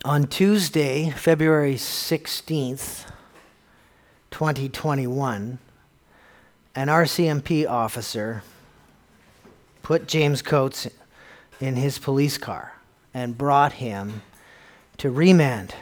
On Tuesday, February 16th, 2021, an RCMP officer put James Coates in his police car and brought him to remand.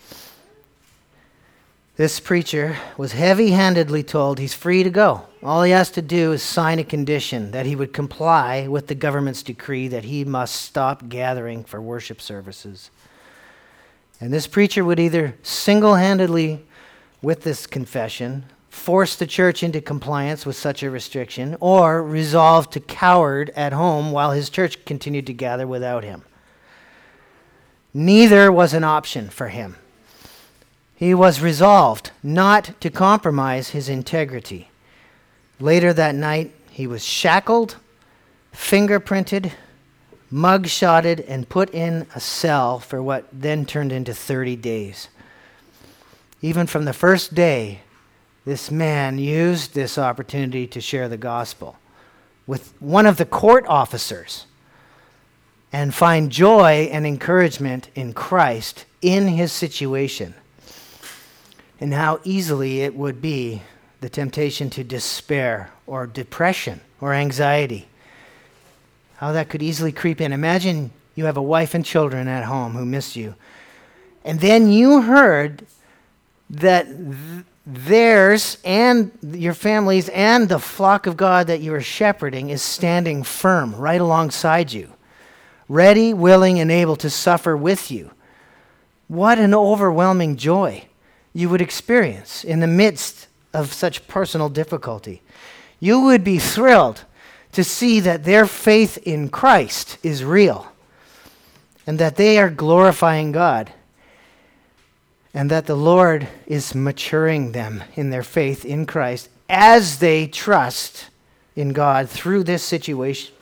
This preacher was heavy-handedly told he's free to go. All he has to do is sign a condition that he would comply with the government's decree that he must stop gathering for worship services. And this preacher would either single-handedly, with this confession, force the church into compliance with such a restriction, or resolve to cower at home while his church continued to gather without him. Neither was an option for him. He was resolved not to compromise his integrity. Later that night, he was shackled, fingerprinted, mug-shotted, and put in a cell for what then turned into 30 days. Even from the first day, this man used this opportunity to share the gospel with one of the court officers and find joy and encouragement in Christ in his situation. And how easily it would be the temptation to despair or depression or anxiety. How that could easily creep in. Imagine you have a wife and children at home who miss you. And then you heard that theirs and your families and the flock of God that you are shepherding is standing firm right alongside you. Ready, willing, and able to suffer with you. What an overwhelming joy you would experience in the midst of such personal difficulty. You would be thrilled to see that their faith in Christ is real and that they are glorifying God and that the Lord is maturing them in their faith in Christ as they trust in God through this situation.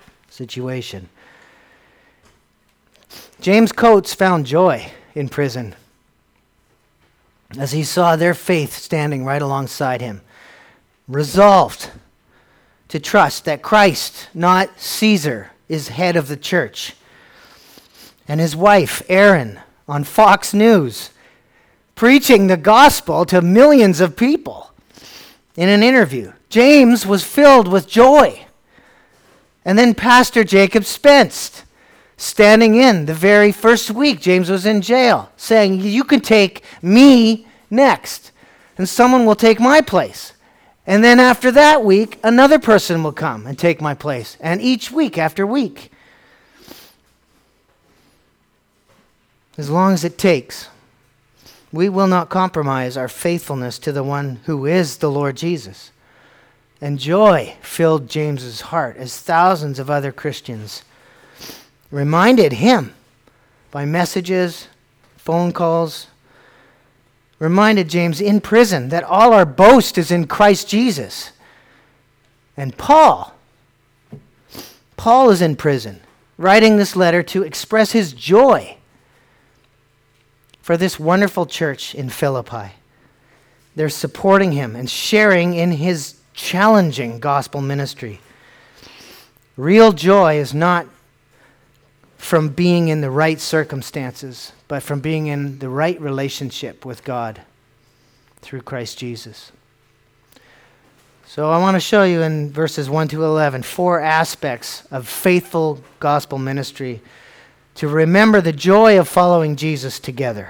James Coates found joy in prison as he saw their faith standing right alongside him, resolved to trust that Christ, not Caesar, is head of the church. And his wife, Erin, on Fox News, preaching the gospel to millions of people. In an interview, James was filled with joy. And then Pastor Jacob Spence, standing in the very first week James was in jail, saying, you can take me next, and someone will take my place. And then after that week, another person will come and take my place. And each week after week. As long as it takes, we will not compromise our faithfulness to the one who is the Lord Jesus. And joy filled James's heart as thousands of other Christians reminded him by messages, phone calls, reminded James in prison that all our boast is in Christ Jesus. And Paul is in prison, writing this letter to express his joy for this wonderful church in Philippi. They're supporting him and sharing in his challenging gospel ministry. Real joy is not from being in the right circumstances, but from being in the right relationship with God through Christ Jesus. So I want to show you in verses 1 to 11 4 aspects of faithful gospel ministry to remember the joy of following Jesus together.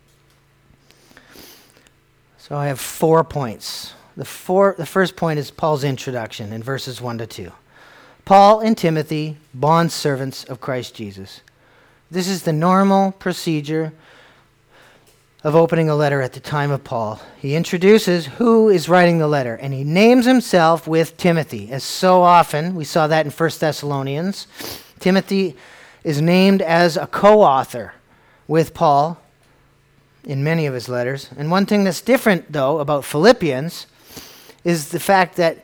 So I have 4 points. The first point is Paul's introduction in verses 1 to 2. Paul and Timothy, bondservants of Christ Jesus. This is the normal procedure of opening a letter at the time of Paul. He introduces who is writing the letter, and he names himself with Timothy. As so often, we saw that in 1 Thessalonians. Timothy is named as a co-author with Paul in many of his letters. And one thing that's different, though, about Philippians is the fact that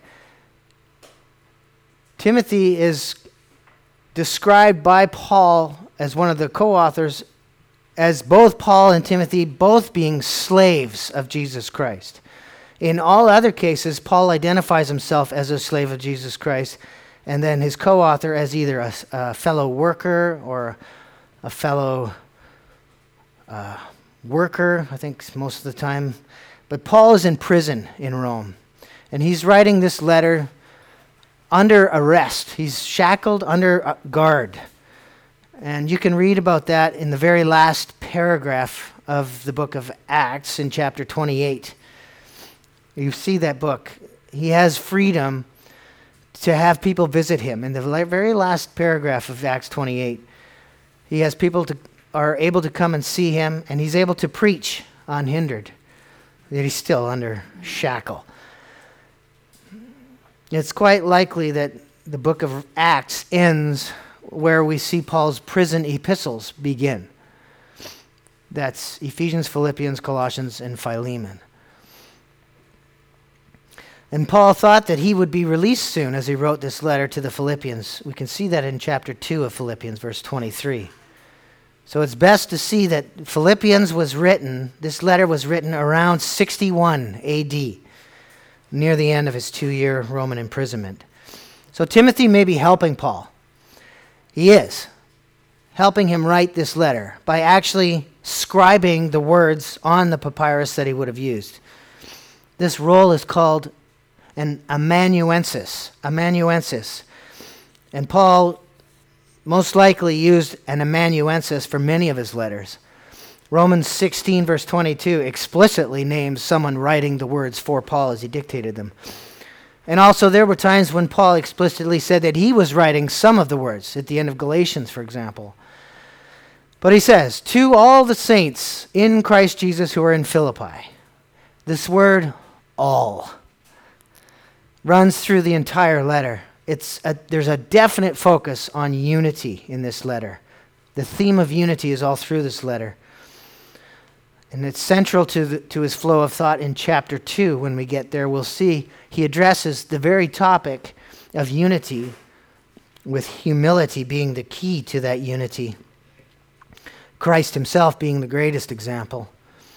Timothy is described by Paul as one of the co-authors as both Paul and Timothy both being slaves of Jesus Christ. In all other cases, Paul identifies himself as a slave of Jesus Christ, and then his co-author as either a fellow worker or a fellow worker, I think most of the time. But Paul is in prison in Rome, and he's writing this letter under arrest. He's shackled under guard. And you can read about that in the very last paragraph of the book of Acts in chapter 28. You see that book. He has freedom to have people visit him. In the very last paragraph of Acts 28, he has people are able to come and see him, and he's able to preach unhindered. Yet he's still under shackle. It's quite likely that the book of Acts ends where we see Paul's prison epistles begin. That's Ephesians, Philippians, Colossians, and Philemon. And Paul thought that he would be released soon as he wrote this letter to the Philippians. We can see that in chapter 2 of Philippians, verse 23. So it's best to see that this letter was written around 61 AD, near the end of his 2-year Roman imprisonment. So Timothy may be helping Paul. He is helping him write this letter by actually scribing the words on the papyrus that he would have used. This role is called an amanuensis. And Paul most likely used an amanuensis for many of his letters. Romans 16, verse 22 explicitly names someone writing the words for Paul as he dictated them. And also there were times when Paul explicitly said that he was writing some of the words, at the end of Galatians, for example. But he says, to all the saints in Christ Jesus who are in Philippi. This word, all, runs through the entire letter. There's a definite focus on unity in this letter. The theme of unity is all through this letter. And it's central to his flow of thought in chapter 2. When we get there, we'll see he addresses the very topic of unity, with humility being the key to that unity. Christ himself being the greatest example.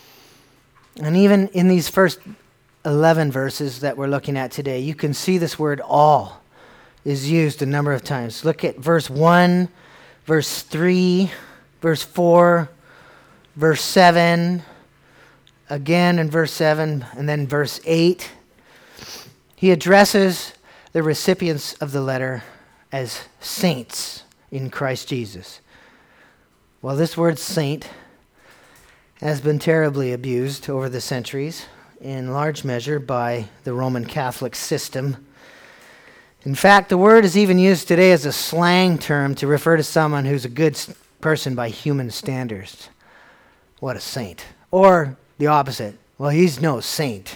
And even in these first 11 verses that we're looking at today, you can see this word all is used a number of times. Look at verse 1, verse 3, verse 4, verse 7, again in verse 7, and then verse 8. He addresses the recipients of the letter as saints in Christ Jesus. Well, this word saint has been terribly abused over the centuries, in large measure by the Roman Catholic system. In fact, the word is even used today as a slang term to refer to someone who's a good person by human standards. What a saint. Or the opposite. Well, he's no saint.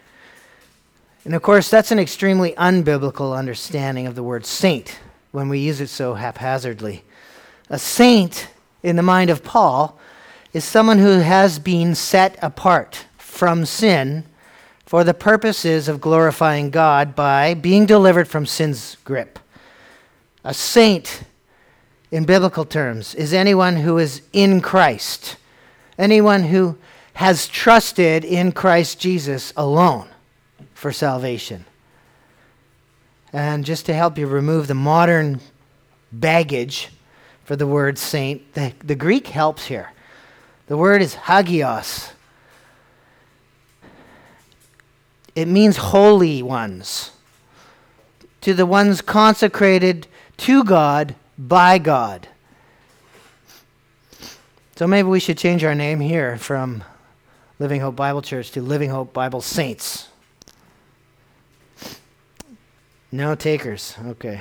And of course, that's an extremely unbiblical understanding of the word saint when we use it so haphazardly. A saint, in the mind of Paul, is someone who has been set apart from sin for the purposes of glorifying God by being delivered from sin's grip. A saint, in biblical terms, is anyone who is in Christ, anyone who has trusted in Christ Jesus alone for salvation. And just to help you remove the modern baggage for the word saint, the Greek helps here. The word is hagios. It means holy ones, to the ones consecrated to God by God. So maybe we should change our name here from Living Hope Bible Church to Living Hope Bible Saints. No takers. Okay.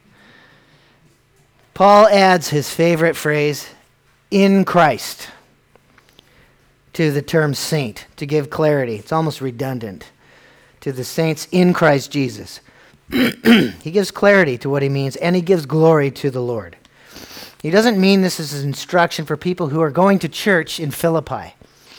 Paul adds his favorite phrase, in Christ, to the term saint to give clarity. It's almost redundant. To the saints in Christ Jesus. He gives clarity to what he means, and he gives glory to the Lord. He doesn't mean this is an instruction for people who are going to church in Philippi.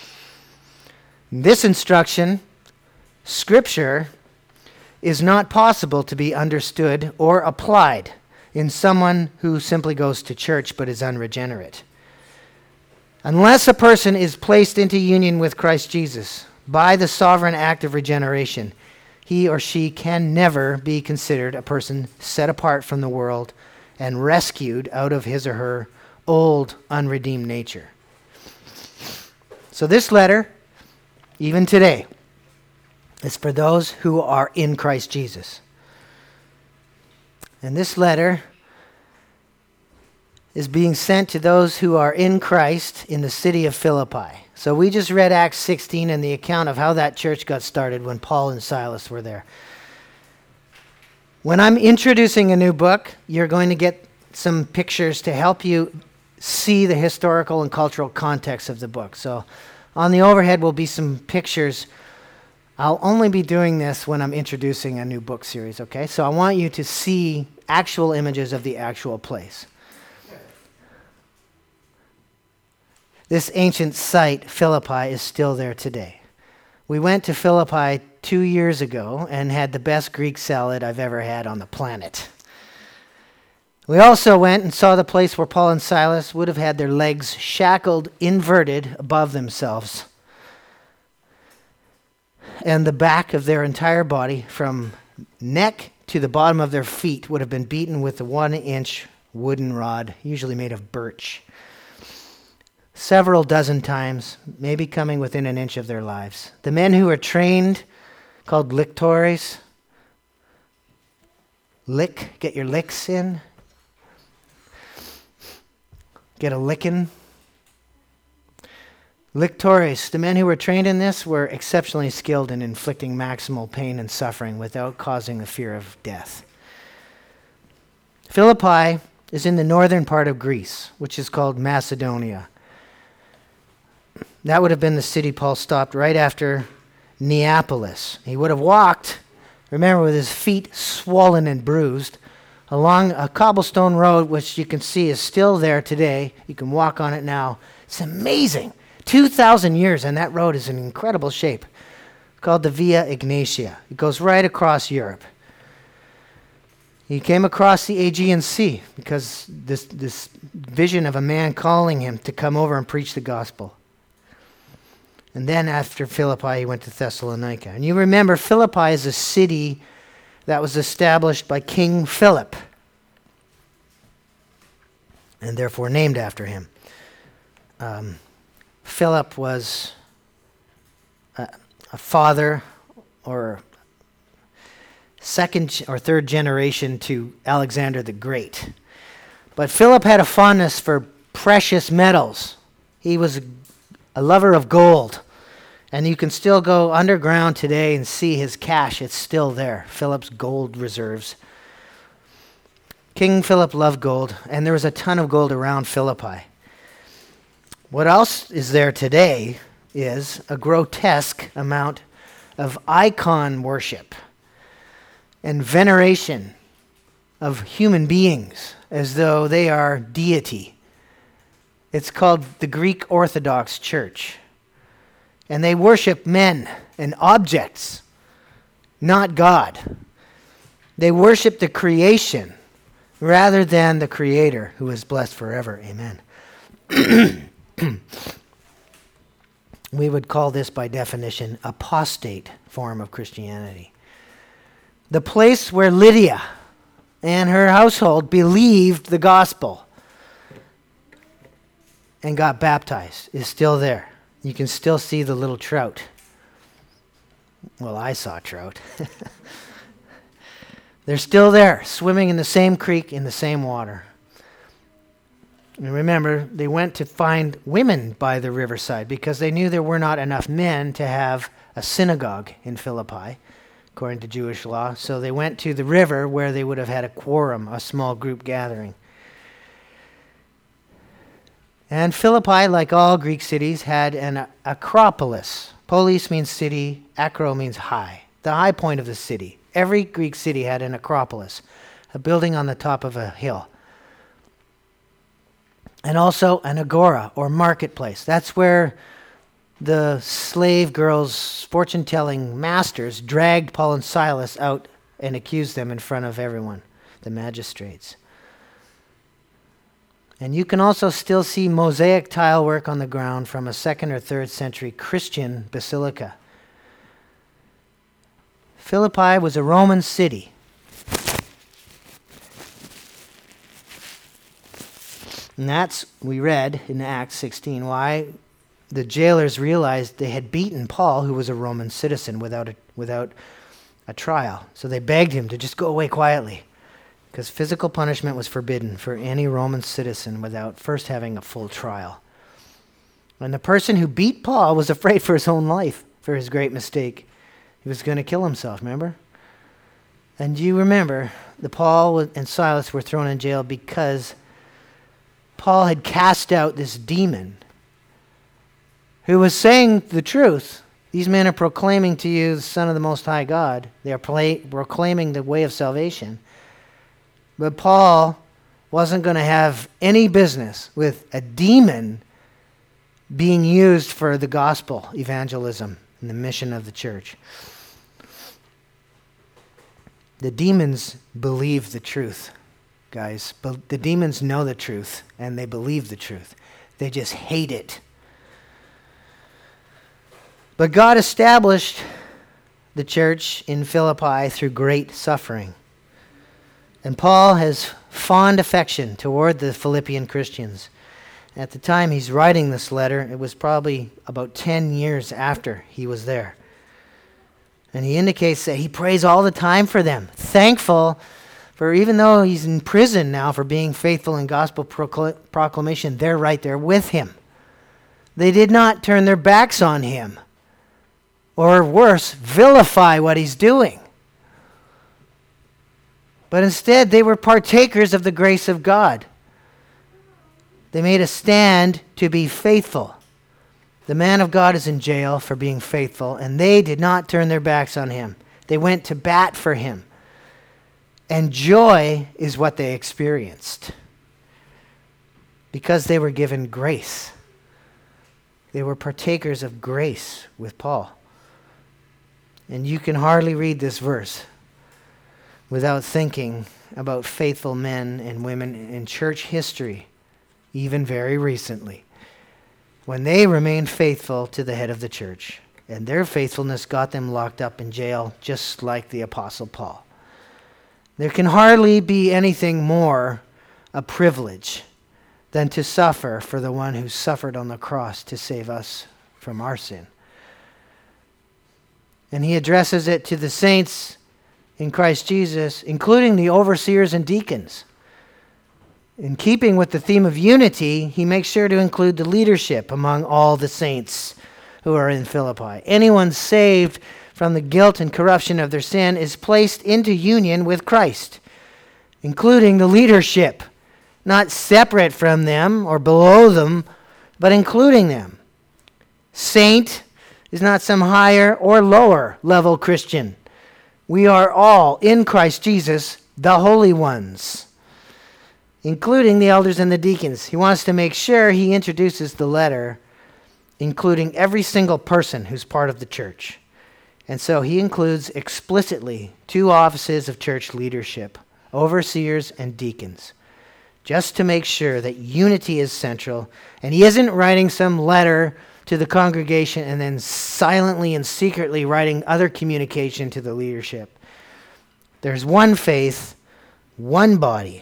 This instruction, Scripture, is not possible to be understood or applied in someone who simply goes to church but is unregenerate. Unless a person is placed into union with Christ Jesus by the sovereign act of regeneration, he or she can never be considered a person set apart from the world and rescued out of his or her old, unredeemed nature. So this letter, even today, is for those who are in Christ Jesus. And this letter is being sent to those who are in Christ in the city of Philippi. So we just read Acts 16 and the account of how that church got started when Paul and Silas were there. When I'm introducing a new book, you're going to get some pictures to help you see the historical and cultural context of the book. So on the overhead will be some pictures. I'll only be doing this when I'm introducing a new book series, okay? So I want you to see actual images of the actual place. This ancient site, Philippi, is still there today. We went to Philippi 2 years ago and had the best Greek salad I've ever had on the planet. We also went and saw the place where Paul and Silas would have had their legs shackled, inverted above themselves, and the back of their entire body from neck to the bottom of their feet would have been beaten with a 1-inch wooden rod, usually made of birch, several dozen times, maybe coming within an inch of their lives. The men who were trained, called lictores, get your licks in, get a licking. Lictores, the men who were trained in this, were exceptionally skilled in inflicting maximal pain and suffering without causing the fear of death. Philippi is in the northern part of Greece, which is called Macedonia. That would have been the city Paul stopped right after Neapolis. He would have walked, remember, with his feet swollen and bruised, along a cobblestone road, which you can see is still there today. You can walk on it now. It's amazing. 2,000 years, and that road is in incredible shape, called the Via Egnatia. It goes right across Europe. He came across the Aegean Sea because this vision of a man calling him to come over and preach the gospel. And then after Philippi, he went to Thessalonica. And you remember, Philippi is a city that was established by King Philip, and therefore named after him. Philip was a father or second or third generation to Alexander the Great. But Philip had a fondness for precious metals. He was a lover of gold. And you can still go underground today and see his cache. It's still there, Philip's gold reserves. King Philip loved gold, and there was a ton of gold around Philippi. What else is there today is a grotesque amount of icon worship and veneration of human beings as though they are deity. It's called the Greek Orthodox Church. And they worship men and objects, not God. They worship the creation rather than the Creator, who is blessed forever. Amen. We would call this, by definition, apostate form of Christianity. The place where Lydia and her household believed the gospel and got baptized is still there. You can still see the little trout. Well, I saw trout. They're still there, swimming in the same creek, in the same water. And remember, they went to find women by the riverside because they knew there were not enough men to have a synagogue in Philippi, according to Jewish law. So they went to the river where they would have had a quorum, a small group gathering. And Philippi, like all Greek cities, had an acropolis. Polis means city, acro means high, the high point of the city. Every Greek city had an acropolis, a building on the top of a hill. And also an agora, or marketplace. That's where the slave girls' fortune-telling masters dragged Paul and Silas out and accused them in front of everyone, the magistrates. And you can also still see mosaic tile work on the ground from a 2nd or 3rd century Christian basilica. Philippi was a Roman city. And that's, we read in Acts 16, why the jailers realized they had beaten Paul, who was a Roman citizen, without a trial. So they begged him to just go away quietly, because physical punishment was forbidden for any Roman citizen without first having a full trial. And the person who beat Paul was afraid for his own life for his great mistake. He was going to kill himself, remember? And you remember that Paul and Silas were thrown in jail because Paul had cast out this demon who was saying the truth. These men are proclaiming to you the Son of the Most High God. They are proclaiming the way of salvation. But Paul wasn't going to have any business with a demon being used for the gospel evangelism and the mission of the church. The demons believe the truth, guys. But the demons know the truth, and they believe the truth. They just hate it. But God established the church in Philippi through great suffering. And Paul has fond affection toward the Philippian Christians. At the time he's writing this letter, it was probably about 10 years after he was there. And he indicates that he prays all the time for them, thankful for, even though he's in prison now for being faithful in gospel proclamation, they're right there with him. They did not turn their backs on him, or worse, vilify what he's doing. But instead, they were partakers of the grace of God. They made a stand to be faithful. The man of God is in jail for being faithful, and they did not turn their backs on him. They went to bat for him. And joy is what they experienced, because they were given grace. They were partakers of grace with Paul. And you can hardly read this verse without thinking about faithful men and women in church history, even very recently, when they remained faithful to the head of the church. And their faithfulness got them locked up in jail, just like the Apostle Paul. There can hardly be anything more a privilege than to suffer for the one who suffered on the cross to save us from our sin. And he addresses it to the saints in Christ Jesus, including the overseers and deacons. In keeping with the theme of unity, he makes sure to include the leadership among all the saints who are in Philippi. Anyone saved from the guilt and corruption of their sin is placed into union with Christ, including the leadership, not separate from them or below them, but including them. Saint is not some higher or lower level Christian. We are all in Christ Jesus, the holy ones, including the elders and the deacons. He wants to make sure he introduces the letter, including every single person who's part of the church. And so he includes explicitly 2 offices of church leadership, overseers and deacons, just to make sure that unity is central. And he isn't writing some letter to the congregation and then silently and secretly writing other communication to the leadership. There's one faith, one body.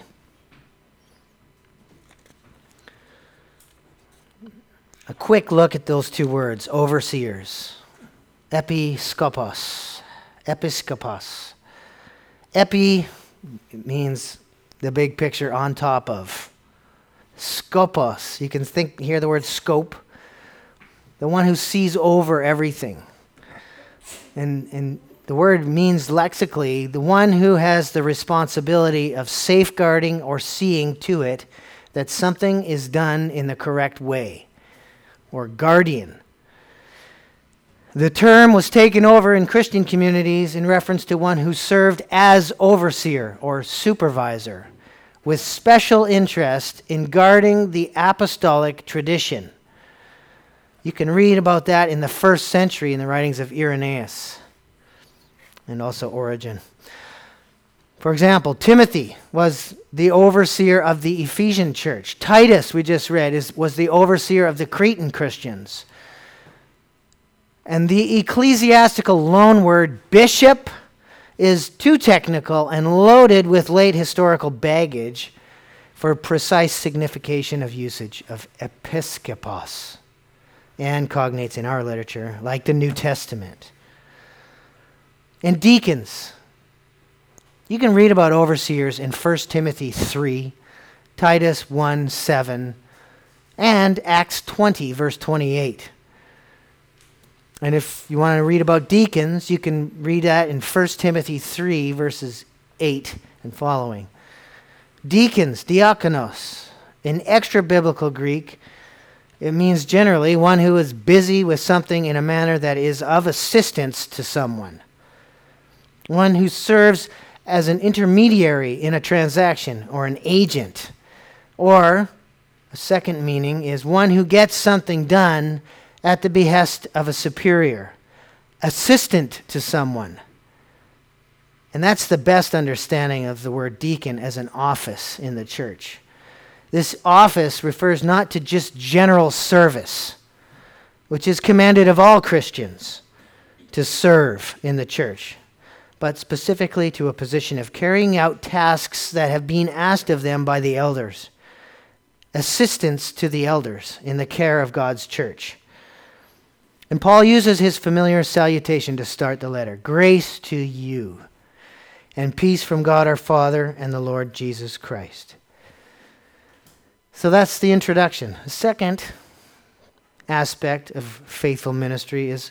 A quick look at those 2 words, overseers. Episkopos. Episkopos. Epi means the big picture on top of. Skopos, you can hear the word scope. The one who sees over everything. And the word means lexically the one who has the responsibility of safeguarding or seeing to it that something is done in the correct way, or guardian. The term was taken over in Christian communities in reference to one who served as overseer or supervisor with special interest in guarding the apostolic tradition. You can read about that in the 1st century in the writings of Irenaeus and also Origen. For example, Timothy was the overseer of the Ephesian church. Titus, we just read, was the overseer of the Cretan Christians. And the ecclesiastical loan word bishop is too technical and loaded with late historical baggage for precise signification of usage of episkopos. and cognates in our literature, like the New Testament. And deacons. You can read about overseers in 1 Timothy 3, Titus 1:7, and Acts 20, verse 28. And if you want to read about deacons, you can read that in 1 Timothy 3, verses 8 and following. Deacons, diakonos, in extra-biblical Greek, it means generally one who is busy with something in a manner that is of assistance to someone. One who serves as an intermediary in a transaction or an agent. Or, a second meaning is one who gets something done at the behest of a superior, assistant to someone. And that's the best understanding of the word deacon as an office in the church. This office refers not to just general service, which is commanded of all Christians to serve in the church, but specifically to a position of carrying out tasks that have been asked of them by the elders, assistance to the elders in the care of God's church. And Paul uses his familiar salutation to start the letter. Grace to you, and peace from God our Father and the Lord Jesus Christ. So that's the introduction. The second aspect of faithful ministry is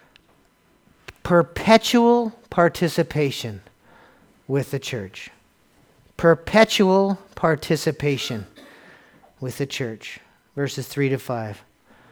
perpetual participation with the church. Perpetual participation with the church. Verses 3 to 5.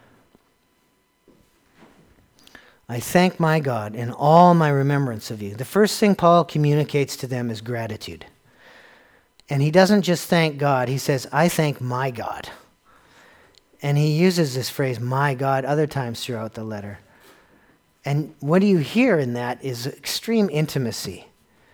I thank my God in all my remembrance of you. The first thing Paul communicates to them is gratitude. And he doesn't just thank God, he says, I thank my God. And he uses this phrase, my God, other times throughout the letter. And what you hear in that is extreme intimacy.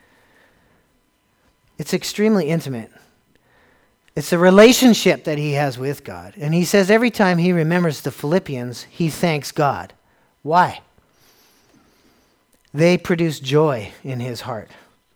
It's extremely intimate. It's a relationship that he has with God. And he says every time he remembers the Philippians, he thanks God. Why? They produce joy in his heart.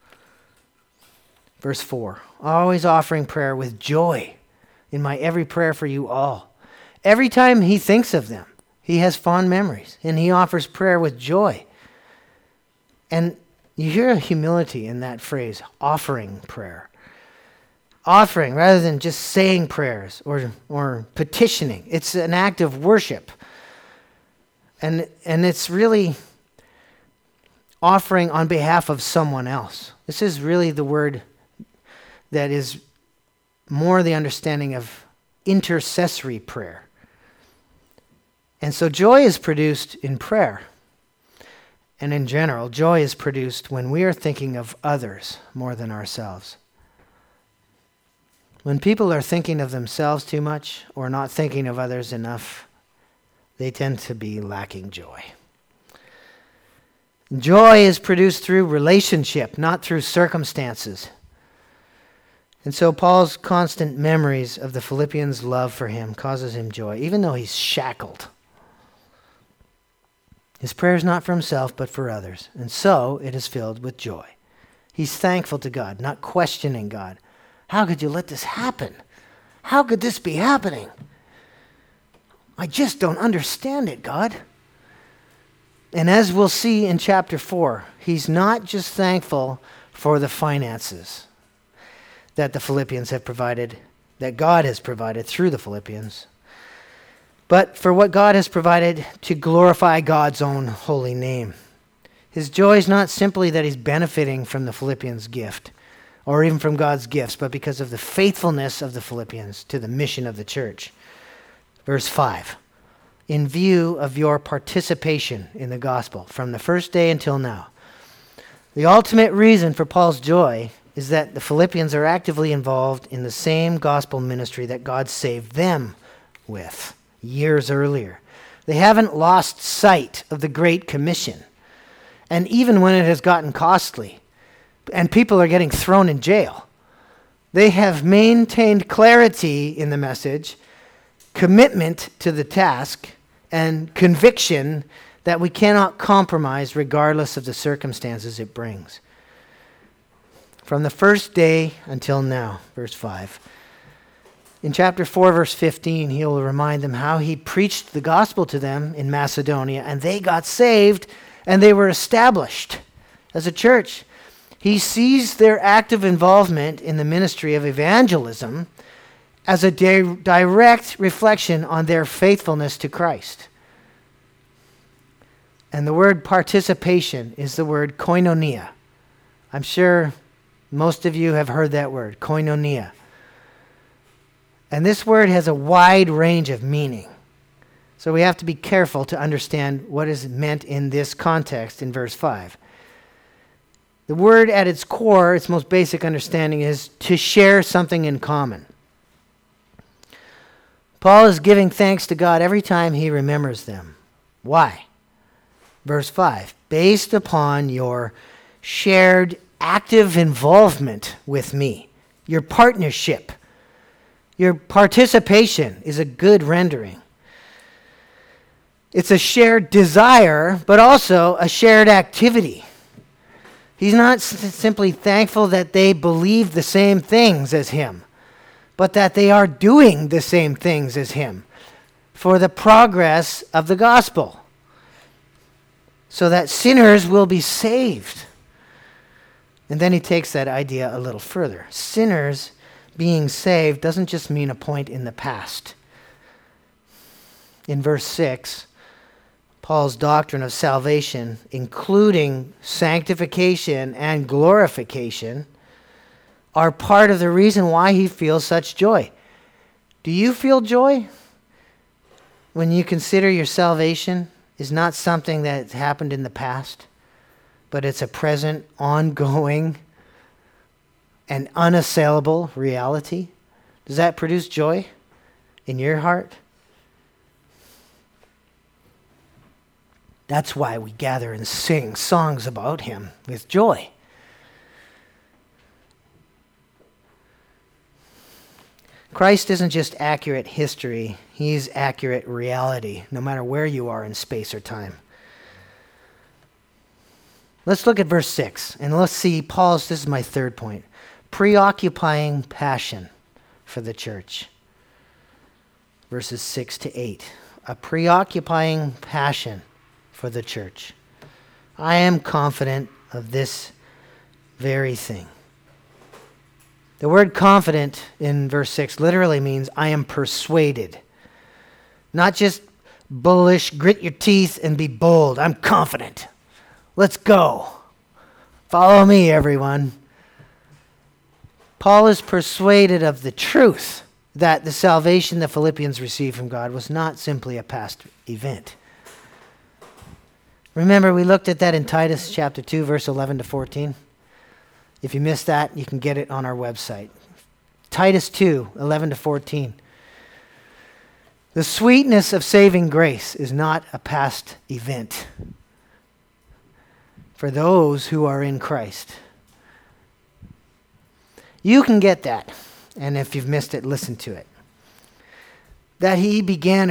Verse 4, always offering prayer with joy in my every prayer for you all. Every time he thinks of them, he has fond memories, and he offers prayer with joy. And you hear a humility in that phrase, offering prayer. Offering, rather than just saying prayers or petitioning. It's an act of worship. And it's really offering on behalf of someone else. This is really the word that is more the understanding of intercessory prayer. And so joy is produced in prayer. And in general, joy is produced when we are thinking of others more than ourselves. When people are thinking of themselves too much or not thinking of others enough, they tend to be lacking joy. Joy is produced through relationship, not through circumstances. And so Paul's constant memories of the Philippians' love for him causes him joy, even though he's shackled. His prayer is not for himself, but for others. And so it is filled with joy. He's thankful to God, not questioning God. How could you let this happen? How could this be happening? I just don't understand it, God. And as we'll see in chapter 4, he's not just thankful for the finances that the Philippians have provided, that God has provided through the Philippians, but for what God has provided to glorify God's own holy name. His joy is not simply that he's benefiting from the Philippians' gift, or even from God's gifts, but because of the faithfulness of the Philippians to the mission of the church. Verse 5, in view of your participation in the gospel from the first day until now. The ultimate reason for Paul's joy is that the Philippians are actively involved in the same gospel ministry that God saved them with years earlier. They haven't lost sight of the Great Commission. And even when it has gotten costly and people are getting thrown in jail, they have maintained clarity in the message, commitment to the task, and conviction that we cannot compromise regardless of the circumstances it brings. From the first day until now, verse 5. In chapter 4, verse 15, he will remind them how he preached the gospel to them in Macedonia, and they got saved, and they were established as a church. He sees their active involvement in the ministry of evangelism as a direct reflection on their faithfulness to Christ. And the word participation is the word koinonia. I'm sure most of you have heard that word, koinonia. And this word has a wide range of meaning. So we have to be careful to understand what is meant in this context in verse 5. The word at its core, its most basic understanding, is to share something in common. Paul is giving thanks to God every time he remembers them. Why? Verse 5, based upon your shared active involvement with me, your partnership, your participation is a good rendering. It's a shared desire, but also a shared activity. He's not simply thankful that they believe the same things as him, but that they are doing the same things as him for the progress of the gospel, so that sinners will be saved. And then he takes that idea a little further. Sinners being saved doesn't just mean a point in the past. In verse 6, Paul's doctrine of salvation, including sanctification and glorification, are part of the reason why he feels such joy. Do you feel joy when you consider your salvation is not something that happened in the past, but it's a present, ongoing, and unassailable reality? Does that produce joy in your heart? That's why we gather and sing songs about him with joy. Christ isn't just accurate history, he's accurate reality, no matter where you are in space or time. Let's look at verse 6, and let's see Paul's, this is my third point, preoccupying passion for the church. Verses 6 to 8. A preoccupying passion for the church. I am confident of this very thing. The word confident in verse 6 literally means I am persuaded. Not just bullish, grit your teeth and be bold. I'm confident. Let's go. Follow me, everyone. Paul is persuaded of the truth that the salvation the Philippians received from God was not simply a past event. Remember, we looked at that in Titus chapter 2, verse 11 to 14. If you missed that, you can get it on our website. Titus 2, 11 to 14. The sweetness of saving grace is not a past event for those who are in Christ. You can get that, and if you've missed it, listen to it. That he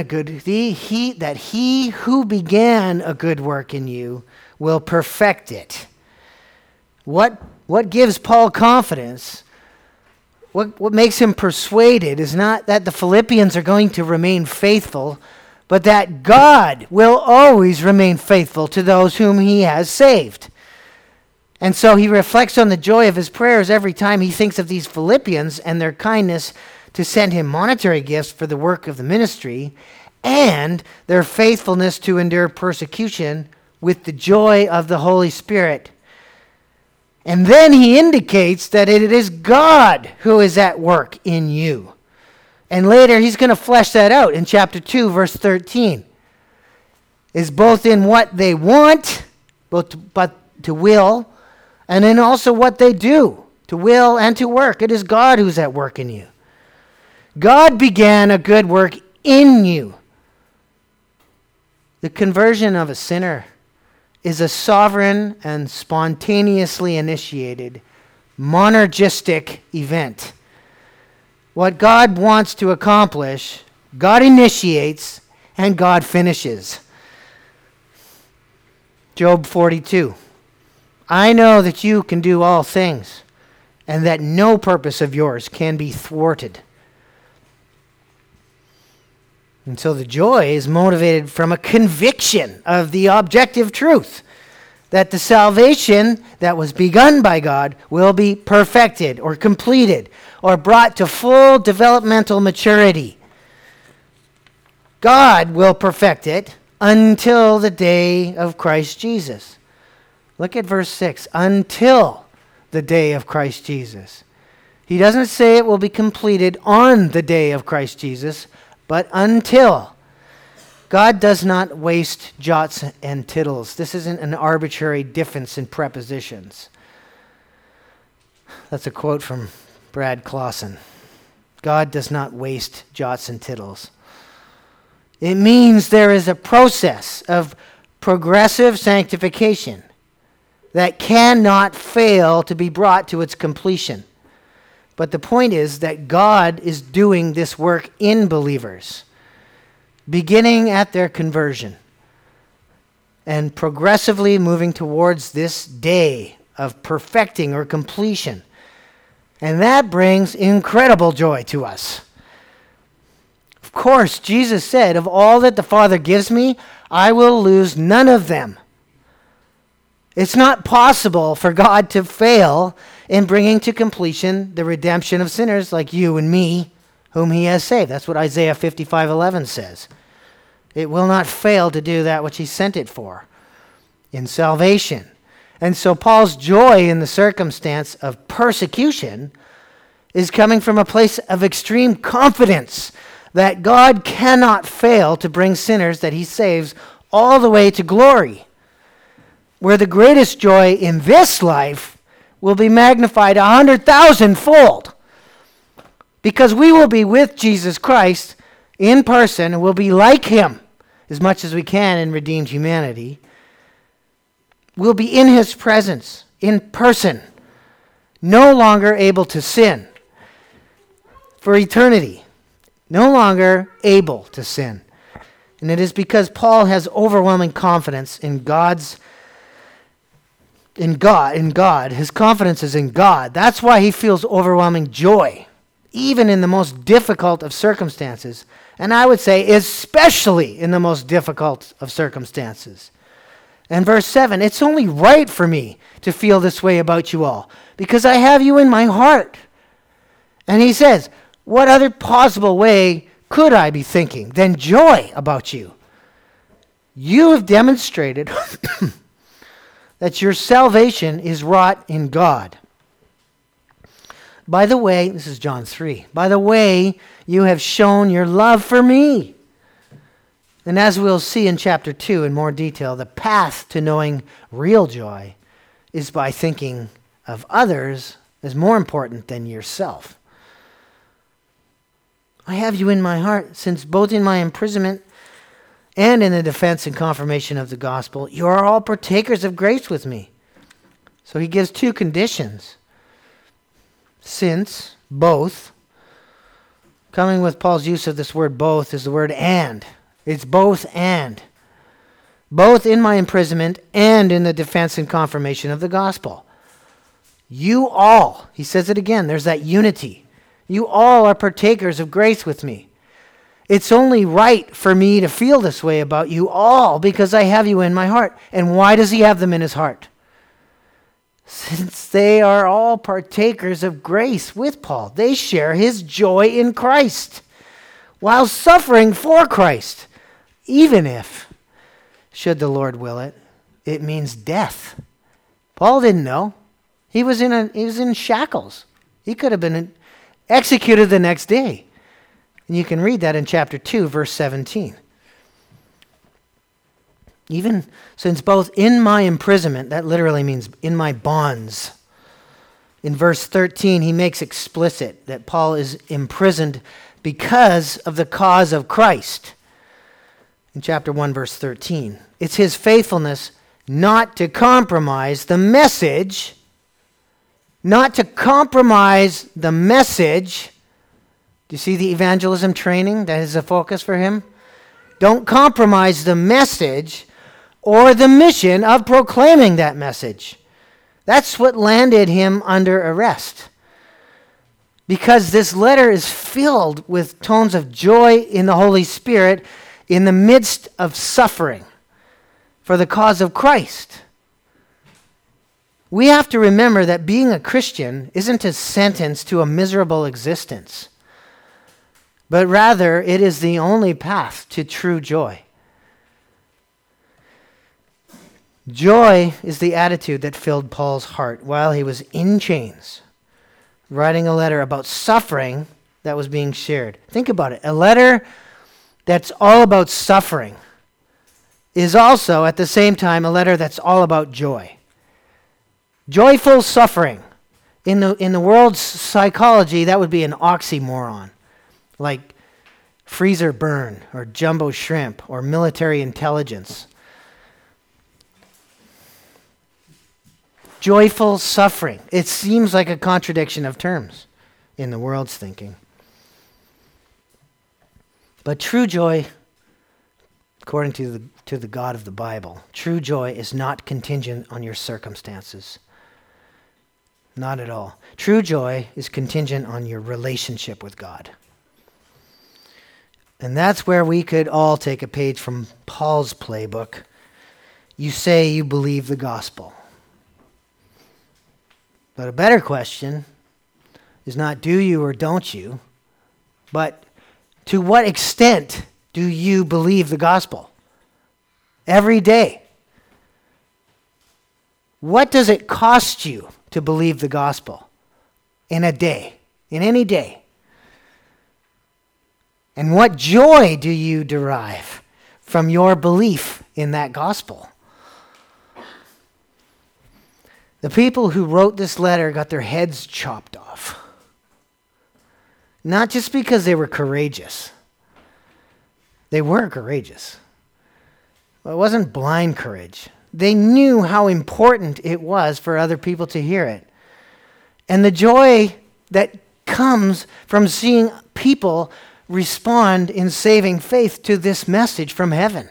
who began a good work in you will perfect it. What gives Paul confidence, what makes him persuaded is not that the Philippians are going to remain faithful, but that God will always remain faithful to those whom he has saved. And so he reflects on the joy of his prayers every time he thinks of these Philippians and their kindness to send him monetary gifts for the work of the ministry, and their faithfulness to endure persecution with the joy of the Holy Spirit. And then he indicates that it is God who is at work in you. And later he's going to flesh that out in chapter 2, verse 13. Is both in what they want, but to will, and in also what they do, to will and to work. It is God who's at work in you. God began a good work in you. The conversion of a sinner is a sovereign and spontaneously initiated monergistic event. What God wants to accomplish, God initiates and God finishes. Job 42. I know that you can do all things, and that no purpose of yours can be thwarted. And so the joy is motivated from a conviction of the objective truth that the salvation that was begun by God will be perfected or completed or brought to full developmental maturity. God will perfect it until the day of Christ Jesus. Look at verse 6. Until the day of Christ Jesus. He doesn't say it will be completed on the day of Christ Jesus, but until. God does not waste jots and tittles. This isn't an arbitrary difference in prepositions. That's a quote from Brad Clausen. God does not waste jots and tittles. It means there is a process of progressive sanctification that cannot fail to be brought to its completion. But the point is that God is doing this work in believers, beginning at their conversion and progressively moving towards this day of perfecting or completion. And that brings incredible joy to us. Of course, Jesus said, of all that the Father gives me, I will lose none of them. It's not possible for God to fail in bringing to completion the redemption of sinners like you and me, whom he has saved. That's what Isaiah 55:11 says. It will not fail to do that which he sent it for in salvation. And so Paul's joy in the circumstance of persecution is coming from a place of extreme confidence that God cannot fail to bring sinners that he saves all the way to glory, where the greatest joy in this life will be magnified 100,000-fold, because we will be with Jesus Christ in person and will be like him as much as we can in redeemed humanity. We'll be in his presence, in person, no longer able to sin for eternity, no longer able to sin. And it is because Paul has overwhelming confidence in God. His confidence is in God. That's why he feels overwhelming joy, even in the most difficult of circumstances. And I would say especially in the most difficult of circumstances. And verse 7, it's only right for me to feel this way about you all, because I have you in my heart. And he says, what other possible way could I be thinking than joy about you? You have demonstrated that your salvation is wrought in God. By the way, this is John 3. By the way, you have shown your love for me. And as we'll see in chapter 2 in more detail, the path to knowing real joy is by thinking of others as more important than yourself. I have you in my heart, since both in my imprisonment and in the defense and confirmation of the gospel, you are all partakers of grace with me. So he gives two conditions. Since, both. Coming with Paul's use of this word both is the word and. It's both and. Both in my imprisonment and in the defense and confirmation of the gospel. You all, he says it again, there's that unity. You all are partakers of grace with me. It's only right for me to feel this way about you all because I have you in my heart. And why does he have them in his heart? Since they are all partakers of grace with Paul. They share his joy in Christ while suffering for Christ. Even if, should the Lord will it, it means death. Paul didn't know. He was in shackles. He could have been executed the next day. And you can read that in chapter 2, verse 17. Even since both in my imprisonment, that literally means in my bonds. In verse 13, he makes explicit that Paul is imprisoned because of the cause of Christ. In chapter 1, verse 13. It's his faithfulness not to compromise the message. Not to compromise the message. Do you see the evangelism training that is a focus for him? Don't compromise the message or the mission of proclaiming that message. That's what landed him under arrest. because this letter is filled with tones of joy in the Holy Spirit in the midst of suffering for the cause of Christ. We have to remember that being a Christian isn't a sentence to a miserable existence, but rather it is the only path to true joy. Joy is the attitude that filled Paul's heart while he was in chains, writing a letter about suffering that was being shared. Think about it. A letter that's all about suffering is also, at the same time, a letter that's all about joy. Joyful suffering. In the world's psychology, that would be an oxymoron, like freezer burn or jumbo shrimp or military intelligence. Joyful suffering. It seems like a contradiction of terms in the world's thinking. But true joy, according to the God of the Bible, true joy is not contingent on your circumstances. Not at all. True joy is contingent on your relationship with God. And that's where we could all take a page from Paul's playbook. You say you believe the gospel. But a better question is not do you or don't you, but to what extent do you believe the gospel? Every day. What does it cost you to believe the gospel in a day, in any day? And what joy do you derive from your belief in that gospel? The people who wrote this letter got their heads chopped off. Not just because they were courageous. They were courageous. But it wasn't blind courage. They knew how important it was for other people to hear it. And the joy that comes from seeing people respond in saving faith to this message from heaven.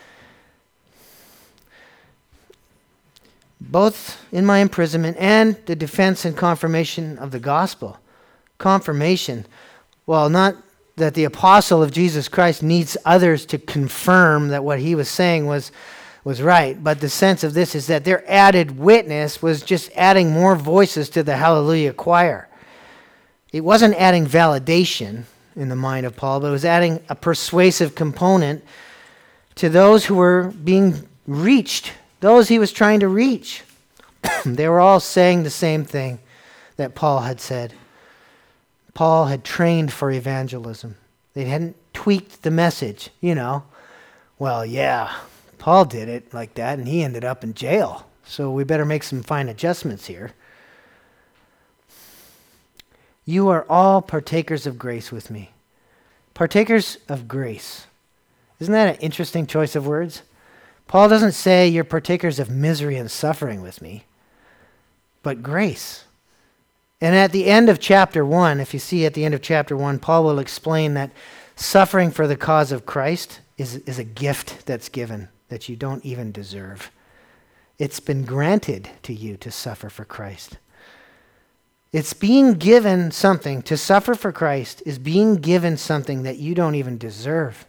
Both in my imprisonment and the defense and confirmation of the gospel. Confirmation. Well, not that the apostle of Jesus Christ needs others to confirm that what he was saying was right, but the sense of this is that their added witness was just adding more voices to the hallelujah choir. It wasn't adding validation in the mind of Paul, but it was adding a persuasive component to those who were being reached, those he was trying to reach. They were all saying the same thing that Paul had said. Paul had trained for evangelism. They hadn't tweaked the message, Well, yeah, Paul did it like that, and he ended up in jail. So we better make some fine adjustments here. You are all partakers of grace with me. Partakers of grace. Isn't that an interesting choice of words? Paul doesn't say you're partakers of misery and suffering with me, but grace. And at the end of chapter 1, if you see at the end of chapter 1, Paul will explain that suffering for the cause of Christ is a gift that's given that you don't even deserve. It's been granted to you to suffer for Christ. It's being given something. To suffer for Christ is being given something that you don't even deserve.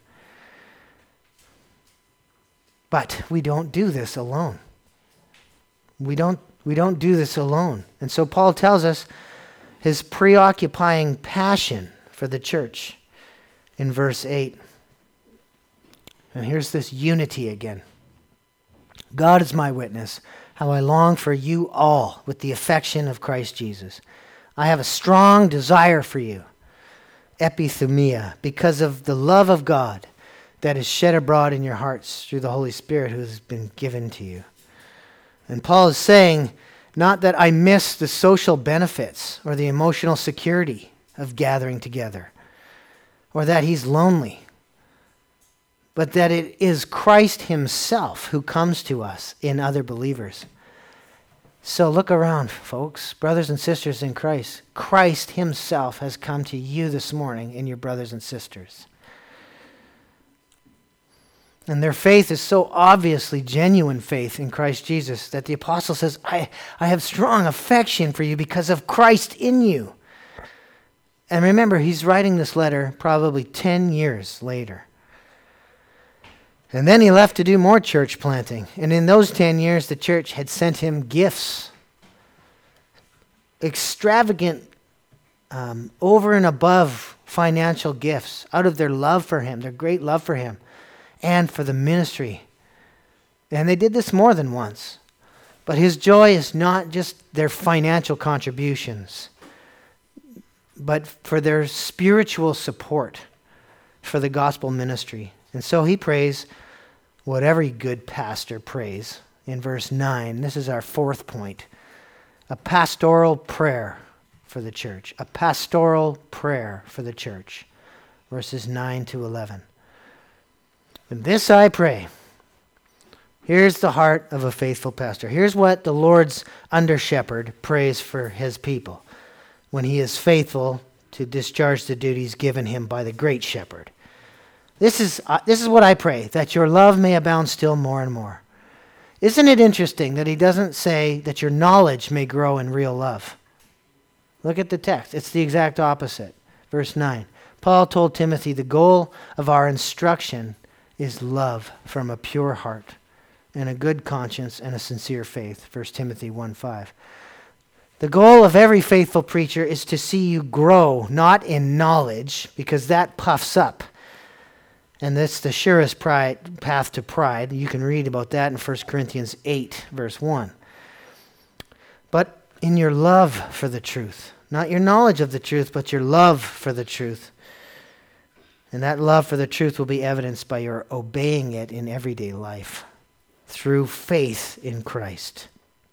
But we don't do this alone. We don't do this alone. And so Paul tells us his preoccupying passion for the church in verse 8. And here's this unity again. God is my witness, how I long for you all with the affection of Christ Jesus. I have a strong desire for you, epithumia, because of the love of God that is shed abroad in your hearts through the Holy Spirit who has been given to you. And Paul is saying, not that I miss the social benefits or the emotional security of gathering together, or that he's lonely, but that it is Christ himself who comes to us in other believers. So look around, folks, brothers and sisters in Christ. Christ himself has come to you this morning in your brothers and sisters. And their faith is so obviously genuine faith in Christ Jesus that the apostle says, I have strong affection for you because of Christ in you. And remember, he's writing this letter probably 10 years later. And then he left to do more church planting. And in those 10 years, the church had sent him gifts. Extravagant, over and above financial gifts out of their love for him, their great love for him, and for the ministry. And they did this more than once. But his joy is not just their financial contributions, but for their spiritual support for the gospel ministry. And so he prays what every good pastor prays in verse 9. This is our fourth point. A pastoral prayer for the church. A pastoral prayer for the church. Verses 9 to 11. And this I pray. Here's the heart of a faithful pastor. Here's what the Lord's under-shepherd prays for his people when he is faithful to discharge the duties given him by the great shepherd. This is what I pray, that your love may abound still more and more. Isn't it interesting that he doesn't say that your knowledge may grow in real love? Look at the text. It's the exact opposite. Verse 9. Paul told Timothy the goal of our instruction is love from a pure heart and a good conscience and a sincere faith. 1 Timothy 1:5. The goal of every faithful preacher is to see you grow, not in knowledge, because that puffs up. And that's the surest path to pride. You can read about that in 1 Corinthians 8, verse 1. But in your love for the truth. Not your knowledge of the truth, but your love for the truth. And that love for the truth will be evidenced by your obeying it in everyday life through faith in Christ.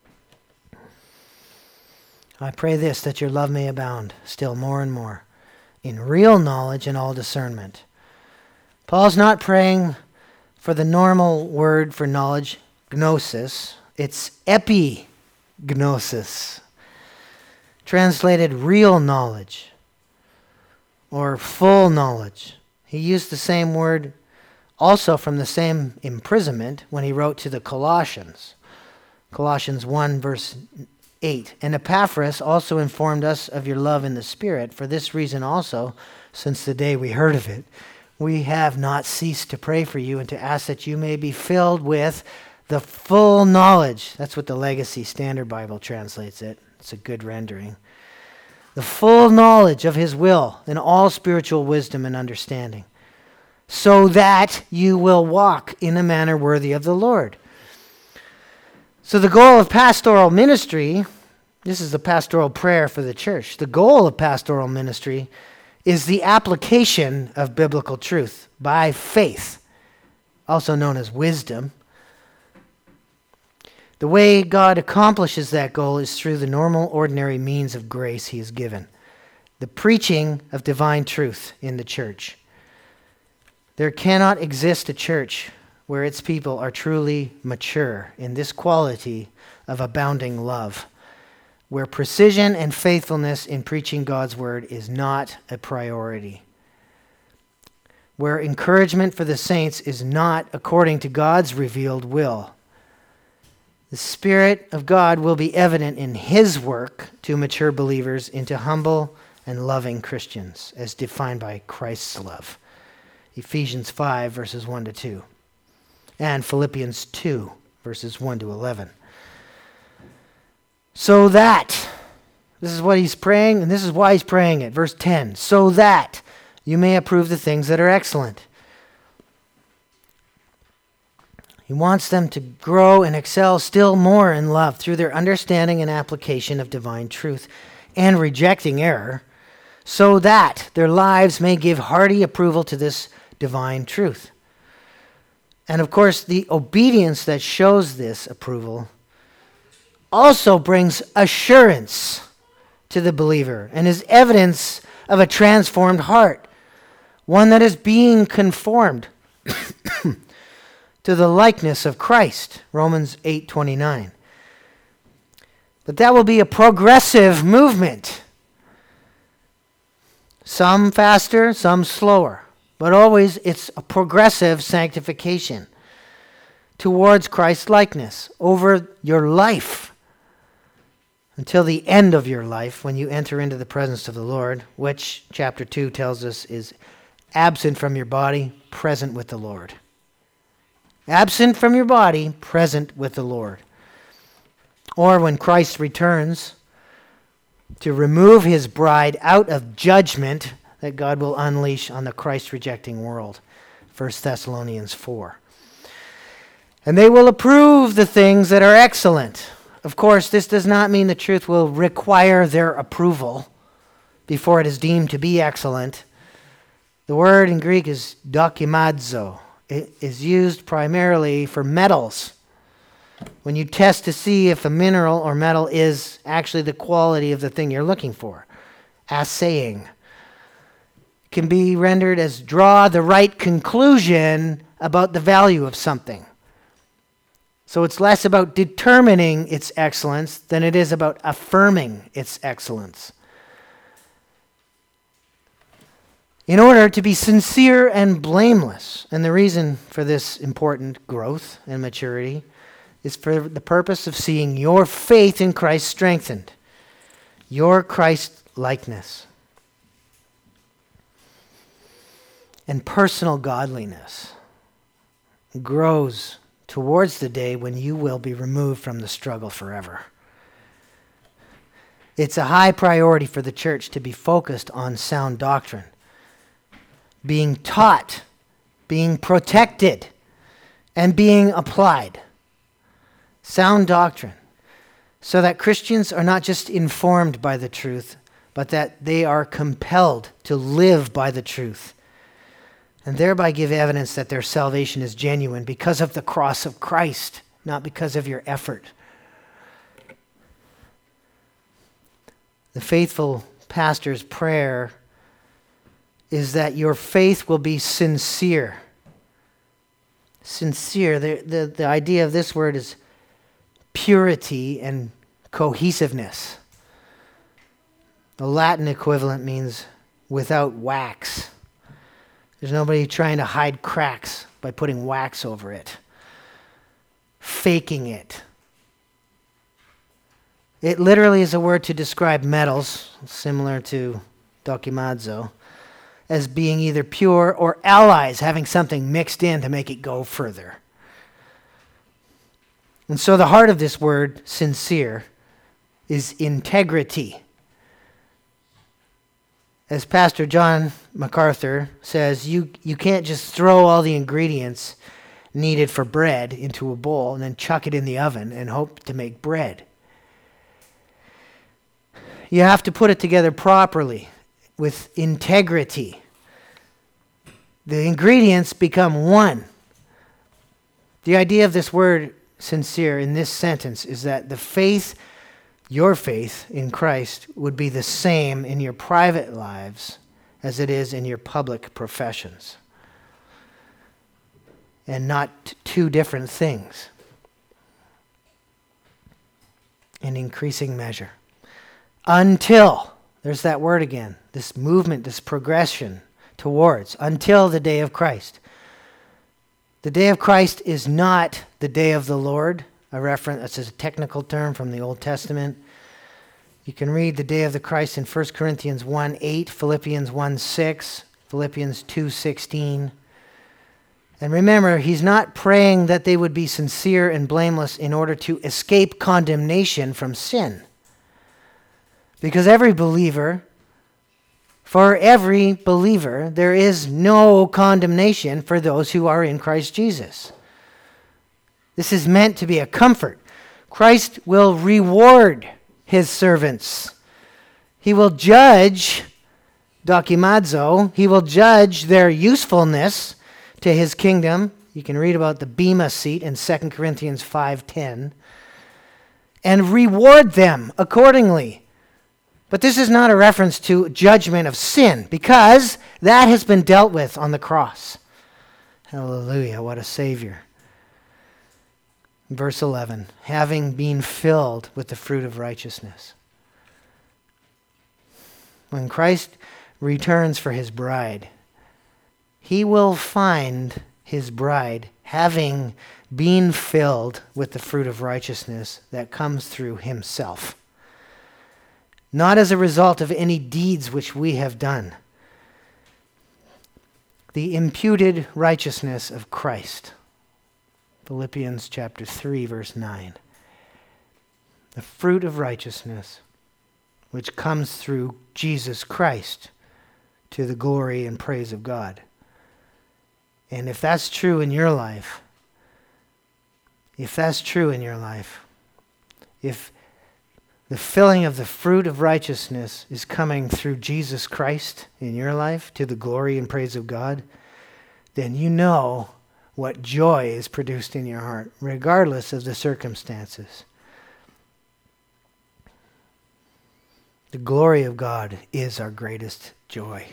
I pray this, that your love may abound still more and more in real knowledge and all discernment. Paul's not praying for the normal word for knowledge, gnosis. It's epignosis, translated real knowledge or full knowledge. He used the same word also from the same imprisonment when he wrote to the Colossians. Colossians 1, verse 8. And Epaphras also informed us of your love in the Spirit. For this reason also, since the day we heard of it, we have not ceased to pray for you and to ask that you may be filled with the full knowledge. That's what the Legacy Standard Bible translates it. It's a good rendering. The full knowledge of his will in all spiritual wisdom and understanding, so that you will walk in a manner worthy of the Lord. So the goal of pastoral ministry, this is the pastoral prayer for the church. The goal of pastoral ministry is the application of biblical truth by faith, also known as wisdom. The way God accomplishes that goal is through the normal, ordinary means of grace he has given. The preaching of divine truth in the church. There cannot exist a church where its people are truly mature in this quality of abounding love, where precision and faithfulness in preaching God's word is not a priority, where encouragement for the saints is not according to God's revealed will. The Spirit of God will be evident in his work to mature believers into humble and loving Christians, as defined by Christ's love. Ephesians 5, verses 1 to 2. And Philippians 2, verses 1 to 11. So that, this is what he's praying, and this is why he's praying it. Verse 10, so that you may approve the things that are excellent. He wants them to grow and excel still more in love through their understanding and application of divine truth and rejecting error, so that their lives may give hearty approval to this divine truth. And of course, the obedience that shows this approval also brings assurance to the believer and is evidence of a transformed heart, one that is being conformed to the likeness of Christ, Romans 8:29. But that will be a progressive movement. Some faster, some slower, but always it's a progressive sanctification towards Christ's likeness over your life. until the end of your life when you enter into the presence of the Lord, which chapter 2 tells us is absent from your body, present with the Lord. Absent from your body, present with the Lord. Or when Christ returns to remove his bride out of judgment that God will unleash on the Christ-rejecting world. 1 Thessalonians 4. And they will approve the things that are excellent. Of course, this does not mean the truth will require their approval before it is deemed to be excellent. The word in Greek is dokimazo. It is used primarily for metals. When you test to see if a mineral or metal is actually the quality of the thing you're looking for. Assaying can be rendered as draw the right conclusion about the value of something. So it's less about determining its excellence than it is about affirming its excellence. In order to be sincere and blameless, and the reason for this important growth and maturity is for the purpose of seeing your faith in Christ strengthened, your Christ-likeness, and personal godliness grows towards the day when you will be removed from the struggle forever. It's a high priority for the church to be focused on sound doctrine, being taught, being protected, and being applied. Sound doctrine, so that Christians are not just informed by the truth, but that they are compelled to live by the truth, and thereby give evidence that their salvation is genuine because of the cross of Christ, not because of your effort. The faithful pastor's prayer is that your faith will be sincere. Sincere. The idea of this word is purity and cohesiveness. The Latin equivalent means without wax. There's nobody trying to hide cracks by putting wax over it, faking it. It literally is a word to describe metals, similar to dokimazo, as being either pure or alloys, having something mixed in to make it go further. And so the heart of this word, sincere, is integrity. As Pastor John MacArthur says, you can't just throw all the ingredients needed for bread into a bowl and then chuck it in the oven and hope to make bread. You have to put it together properly with integrity. The ingredients become one. The idea of this word sincere in this sentence is that the faith, your faith in Christ, would be the same in your private lives as it is in your public professions, and not two different things in increasing measure. Until, there's that word again, this movement, this progression towards, until the day of Christ. The day of Christ is not the day of the Lord. That's a technical term from the Old Testament. You can read the day of the Christ in 1 Corinthians 1:8, Philippians 1:6, Philippians 2:16. And remember, he's not praying that they would be sincere and blameless in order to escape condemnation from sin. Because for every believer, there is no condemnation for those who are in Christ Jesus. This is meant to be a comfort. Christ will reward his servants. He will judge, dokimazo, he will judge their usefulness to his kingdom. You can read about the bema seat in 2 Corinthians 5:10. And reward them accordingly. But this is not a reference to judgment of sin, because that has been dealt with on the cross. Hallelujah, what a Savior. Verse 11, having been filled with the fruit of righteousness. When Christ returns for his bride, he will find his bride having been filled with the fruit of righteousness that comes through himself. not as a result of any deeds which we have done. The imputed righteousness of Christ. Philippians chapter 3, verse 9. The fruit of righteousness which comes through Jesus Christ to the glory and praise of God. And if that's true in your life, if the filling of the fruit of righteousness is coming through Jesus Christ in your life to the glory and praise of God, then you know what joy is produced in your heart, regardless of the circumstances. The glory of God is our greatest joy.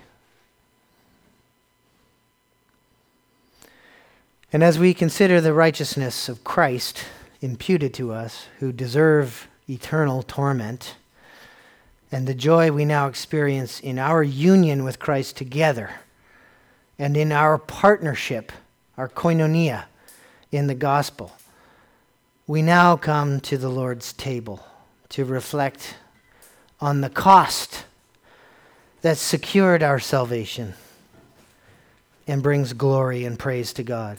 And as we consider the righteousness of Christ imputed to us, who deserve eternal torment, and the joy we now experience in our union with Christ together, and in our partnership, our koinonia, in the gospel, we now come to the Lord's table to reflect on the cost that secured our salvation and brings glory and praise to God.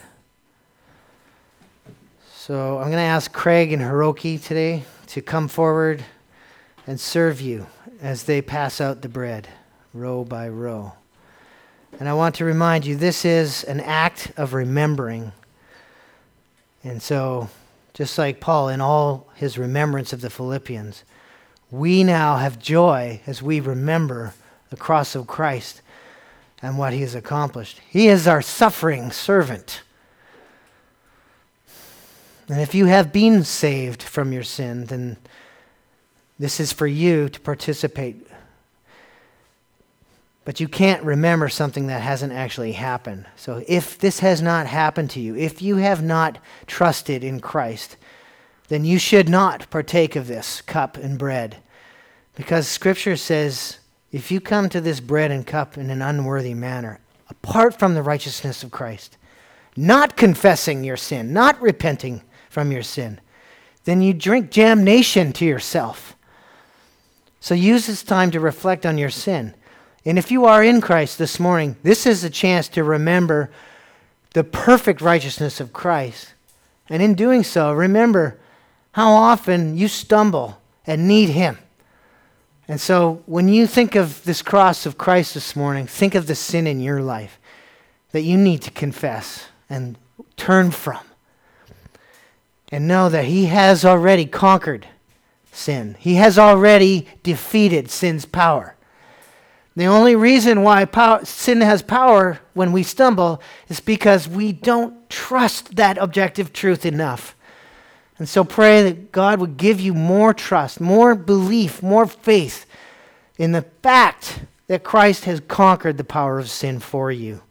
So I'm going to ask Craig and Hiroki today to come forward and serve you as they pass out the bread, row by row. And I want to remind you, this is an act of remembering. And so, just like Paul in all his remembrance of the Philippians, we now have joy as we remember the cross of Christ and what he has accomplished. He is our suffering servant. And if you have been saved from your sin, then this is for you to participate. But you can't remember something that hasn't actually happened. So if this has not happened to you, if you have not trusted in Christ, then you should not partake of this cup and bread. Because Scripture says, if you come to this bread and cup in an unworthy manner, apart from the righteousness of Christ, not confessing your sin, not repenting from your sin, then you drink damnation to yourself. So use this time to reflect on your sin. And if you are in Christ this morning, this is a chance to remember the perfect righteousness of Christ. And in doing so, remember how often you stumble and need him. And so when you think of this cross of Christ this morning, think of the sin in your life that you need to confess and turn from. And know that he has already conquered sin. He has already defeated sin's power. The only reason why sin has power when we stumble is because we don't trust that objective truth enough. And so pray that God would give you more trust, more belief, more faith in the fact that Christ has conquered the power of sin for you.